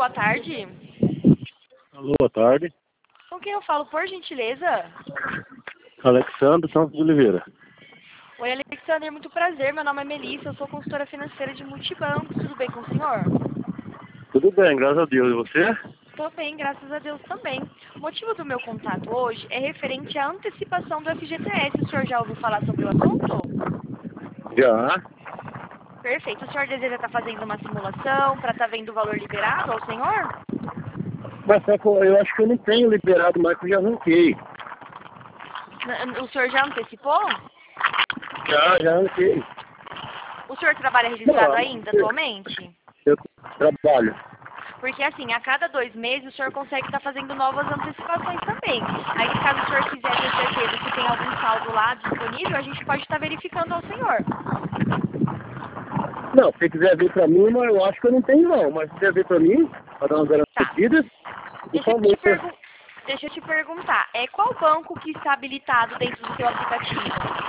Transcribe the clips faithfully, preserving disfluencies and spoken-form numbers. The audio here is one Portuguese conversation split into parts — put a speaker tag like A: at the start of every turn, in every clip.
A: boa tarde.
B: Alô, boa tarde.
A: Com quem eu falo, por gentileza?
B: Alexandre Santos de Oliveira.
A: Oi, Alexander, muito prazer. Meu nome é Melissa, eu sou consultora financeira de Multibanco. Tudo bem com o senhor?
B: Tudo bem, graças a Deus. E você?
A: Estou bem, graças a Deus também. O motivo do meu contato hoje é referente à antecipação do F G T S. O senhor já ouviu falar sobre o assunto?
B: Já.
A: Perfeito. O senhor deseja estar fazendo uma simulação para estar vendo o valor liberado ao senhor?
B: Mas só que eu eu acho que eu não tenho liberado mais, que eu já arranquei.
A: N- O senhor já antecipou?
B: Já, já arranquei.
A: O senhor trabalha registrado
B: Não,
A: ainda,
B: eu,
A: atualmente?
B: eu trabalho.
A: Porque assim, a cada dois meses o senhor consegue estar fazendo novas antecipações também. Aí caso o senhor quiser ter certeza se tem algum saldo lá disponível, a gente pode estar verificando ao senhor.
B: Não, se você quiser vir pra mim, mas eu acho que eu não tenho não. Mas se quiser vir pra mim, pra dar umas
A: Tá.
B: garantidas, por
A: Deixa eu te,
B: favor.
A: pergun Deixa eu te perguntar, é qual banco que está habilitado dentro do seu aplicativo?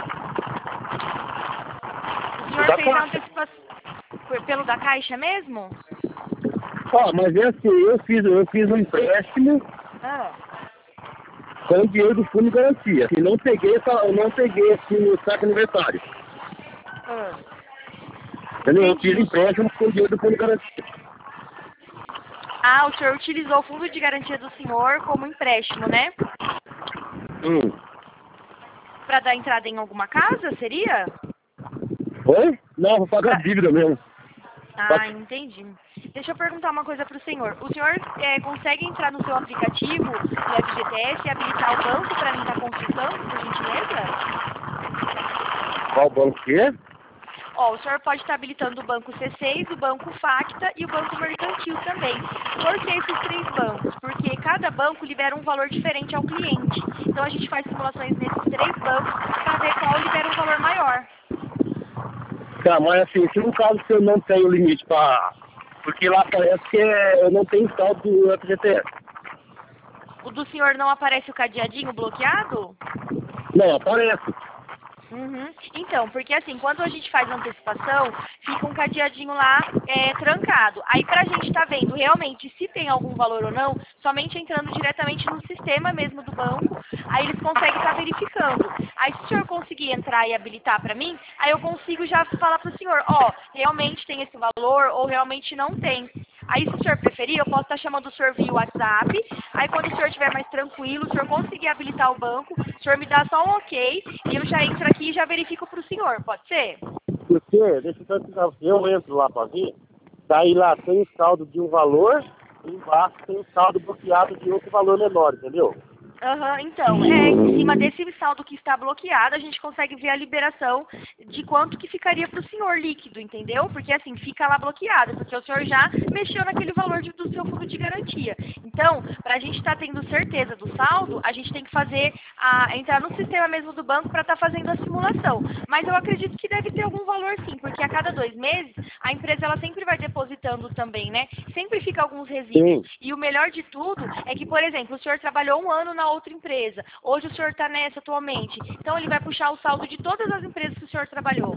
A: O senhor
B: Da
A: fez a
B: Caixa.
A: antecipação por- pelo da Caixa mesmo?
B: Ó, mas é assim, eu fiz, eu fiz um empréstimo
A: Ah.
B: com o dinheiro do fundo de garantia. E não peguei, essa- eu não peguei esse saque aniversário.
A: Ah.
B: Entendeu? Eu fiz
A: Entendi.
B: empréstimo com o dinheiro do fundo de garantia.
A: Ah, o senhor utilizou o fundo de garantia do senhor como empréstimo, né?
B: Hum.
A: Para dar entrada em alguma casa, seria?
B: Oi? Não, vou pagar
A: Pra...
B: dívida mesmo.
A: Ah, entendi. Deixa eu perguntar uma coisa para o senhor. O senhor é, consegue entrar no seu aplicativo do F G T S e habilitar o banco para mim estar consultando, por gentileza?
B: Qual banco que é?
A: Ó, o senhor pode estar habilitando o Banco C seis, o Banco Facta e o Banco Mercantil também. Por que esses três bancos? Porque cada banco libera um valor diferente ao cliente. Então a gente faz simulações nesses três bancos para ver qual libera um valor maior.
B: Tá, mas assim, se no caso que eu não tenho limite pra... Porque lá parece que é- eu não tenho saldo do F G T S.
A: O do senhor não aparece o cadeadinho bloqueado?
B: Não, aparece.
A: Uhum. Então, porque assim, quando a gente faz antecipação, fica um cadeadinho lá é, trancado. Aí pra gente estar vendo realmente se tem algum valor ou não, somente entrando diretamente no sistema mesmo do banco, aí eles conseguem estar verificando. Aí se o senhor conseguir entrar e habilitar pra mim, aí eu consigo já falar pro senhor, ó, realmente tem esse valor ou realmente não tem. Aí, se o senhor preferir, eu posso estar chamando o senhor via WhatsApp. Aí, quando o senhor estiver mais tranquilo, o senhor conseguir habilitar o banco, o senhor me dá só um ok e eu já entro aqui e já verifico para o senhor. Pode ser?
B: Porque, deixa eu só explicar pra você, eu entro lá pra ver, daí lá tem o saldo de um valor, e embaixo tem o saldo bloqueado de outro valor menor, entendeu?
A: Aham, então, é, em cima desse saldo que está bloqueado, a gente consegue ver a liberação de quanto que ficaria para o senhor líquido, entendeu? Porque assim, fica lá bloqueado, porque o senhor já mexeu naquele valor de- do seu fundo de garantia. Então, para a gente estar tendo certeza do saldo, a gente tem que fazer, a, entrar no sistema mesmo do banco para estar fazendo a simulação. Mas eu acredito que deve ter algum valor sim, porque a cada dois meses, a empresa ela sempre vai depositando também, né? Sempre fica alguns resíduos.
B: Sim.
A: E o melhor de tudo é que, por exemplo, o senhor trabalhou um ano na outra empresa. Hoje o senhor está nessa atualmente. Então ele vai puxar o saldo de todas as empresas que o senhor trabalhou.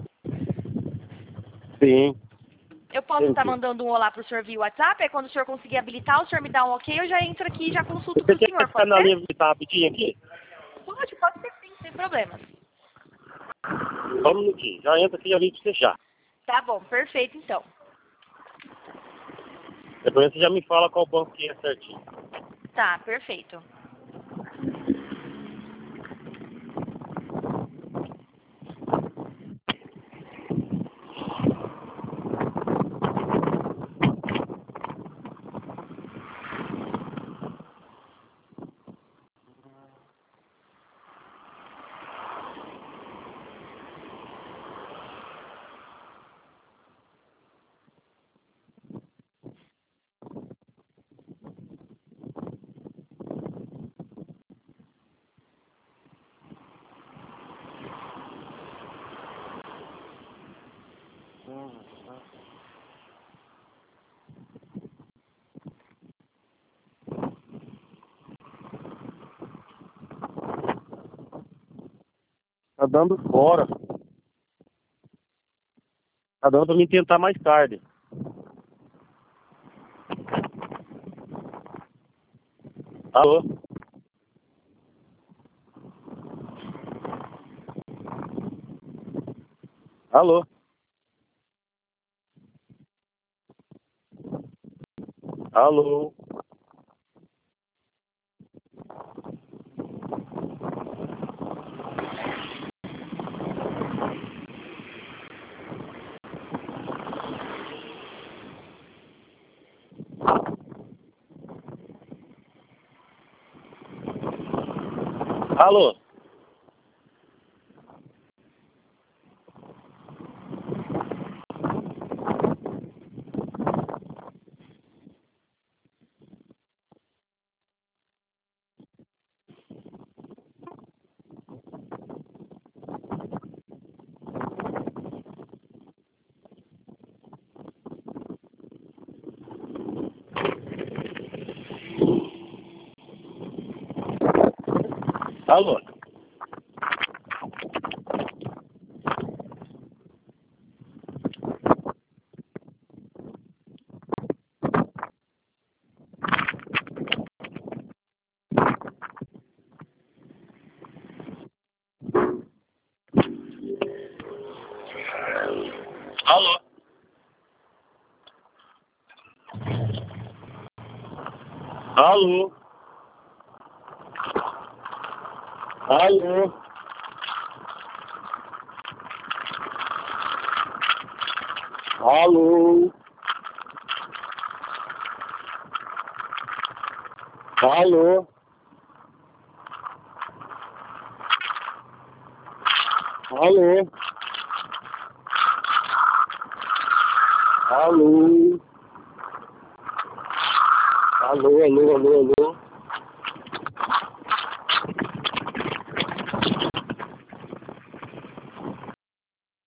B: Sim.
A: Eu posso estar
B: Entendi.
A: mandando um olá para o senhor via WhatsApp, aí quando o senhor conseguir habilitar, o senhor me dá um ok, eu já entro aqui e já consulto para
B: Você
A: o
B: quer
A: senhor,
B: ficar
A: pode
B: na
A: ser?
B: linha de tá rapidinho aqui?
A: Pode, pode ser sim, sem problemas.
B: Só um minutinho, já entra aqui e já vem pra você já.
A: Tá bom, perfeito então.
B: Depois você já me fala qual banco que é certinho.
A: Tá, perfeito.
B: Tá dando fora. Tá dando pra mim tentar mais tarde. Alô? Alô? Alô? Alô? Alô? Alô? Alô? Alô? Alô? Alô? Alô? Alô? Alô, alô, alô, alô?